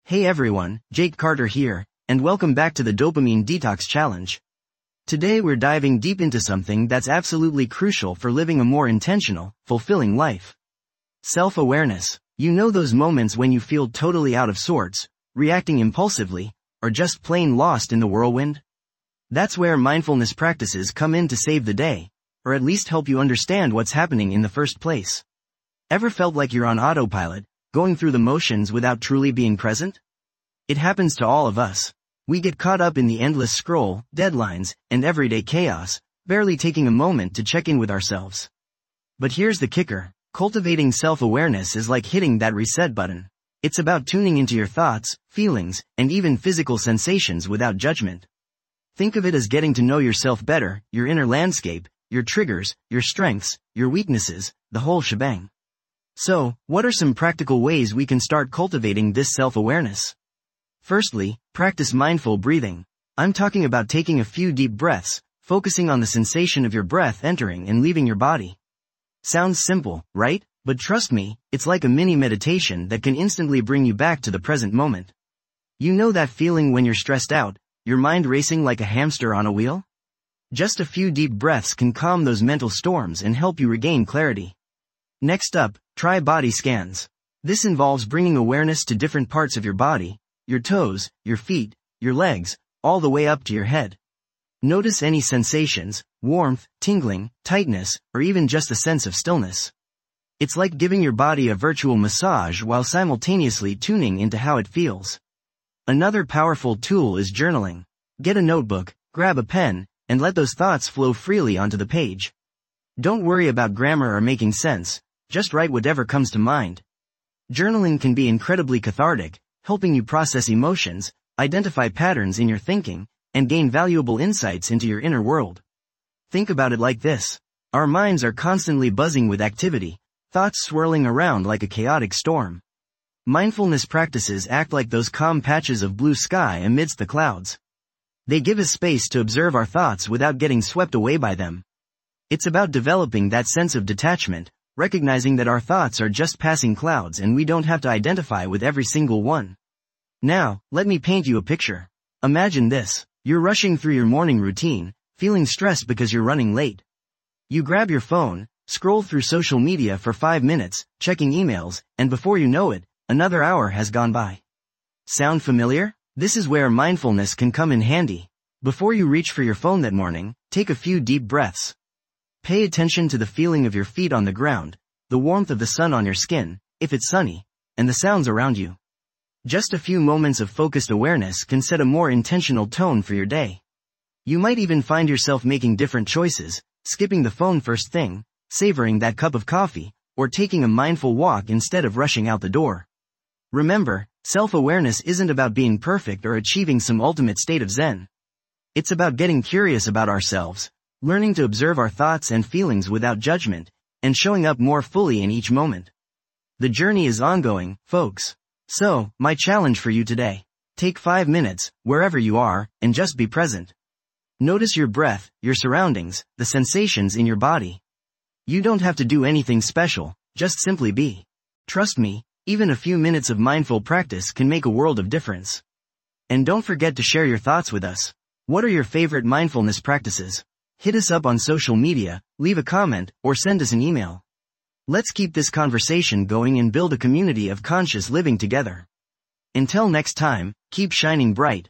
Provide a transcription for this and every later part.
Hey everyone, Jake Carter here, and welcome back to the Dopamine Detox Challenge. Today we're diving deep into something that's absolutely crucial for living a more intentional, fulfilling life. Self-awareness. You know those moments when you feel totally out of sorts, reacting impulsively, or just plain lost in the whirlwind? That's where mindfulness practices come in to save the day, or at least help you understand what's happening in the first place. Ever felt like you're on autopilot, going through the motions without truly being present? It happens to all of us. We get caught up in the endless scroll, deadlines, and everyday chaos, barely taking a moment to check in with ourselves. But here's the kicker. Cultivating self-awareness is like hitting that reset button. It's about tuning into your thoughts, feelings, and even physical sensations without judgment. Think of it as getting to know yourself better, your inner landscape, your triggers, your strengths, your weaknesses, the whole shebang. So, what are some practical ways we can start cultivating this self-awareness? Firstly, practice mindful breathing. I'm talking about taking a few deep breaths, focusing on the sensation of your breath entering and leaving your body. Sounds simple, right? But trust me, it's like a mini meditation that can instantly bring you back to the present moment. You know that feeling when you're stressed out, your mind racing like a hamster on a wheel? Just a few deep breaths can calm those mental storms and help you regain clarity. Next up, try body scans. This involves bringing awareness to different parts of your body, your toes, your feet, your legs, all the way up to your head. Notice any sensations, warmth, tingling, tightness, or even just a sense of stillness. It's like giving your body a virtual massage while simultaneously tuning into how it feels. Another powerful tool is journaling. Get a notebook, grab a pen, and let those thoughts flow freely onto the page. Don't worry about grammar or making sense, just write whatever comes to mind. Journaling can be incredibly cathartic, helping you process emotions, identify patterns in your thinking, and gain valuable insights into your inner world. Think about it like this. Our minds are constantly buzzing with activity, thoughts swirling around like a chaotic storm. Mindfulness practices act like those calm patches of blue sky amidst the clouds. They give us space to observe our thoughts without getting swept away by them. It's about developing that sense of detachment, recognizing that our thoughts are just passing clouds and we don't have to identify with every single one. Now, let me paint you a picture. Imagine this. You're rushing through your morning routine, feeling stressed because you're running late. You grab your phone, scroll through social media for 5 minutes, checking emails, and before you know it, another hour has gone by. Sound familiar? This is where mindfulness can come in handy. Before you reach for your phone that morning, take a few deep breaths. Pay attention to the feeling of your feet on the ground, the warmth of the sun on your skin, if it's sunny, and the sounds around you. Just a few moments of focused awareness can set a more intentional tone for your day. You might even find yourself making different choices, skipping the phone first thing, savoring that cup of coffee, or taking a mindful walk instead of rushing out the door. Remember, self-awareness isn't about being perfect or achieving some ultimate state of zen. It's about getting curious about ourselves, learning to observe our thoughts and feelings without judgment, and showing up more fully in each moment. The journey is ongoing, folks. So, my challenge for you today. Take 5 minutes, wherever you are, and just be present. Notice your breath, your surroundings, the sensations in your body. You don't have to do anything special, just simply be. Trust me, even a few minutes of mindful practice can make a world of difference. And don't forget to share your thoughts with us. What are your favorite mindfulness practices? Hit us up on social media, leave a comment, or send us an email. Let's keep this conversation going and build a community of conscious living together. Until next time, keep shining bright.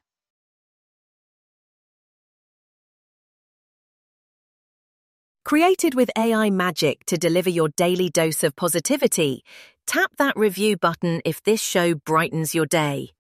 Created with AI magic to deliver your daily dose of positivity, tap that review button if this show brightens your day.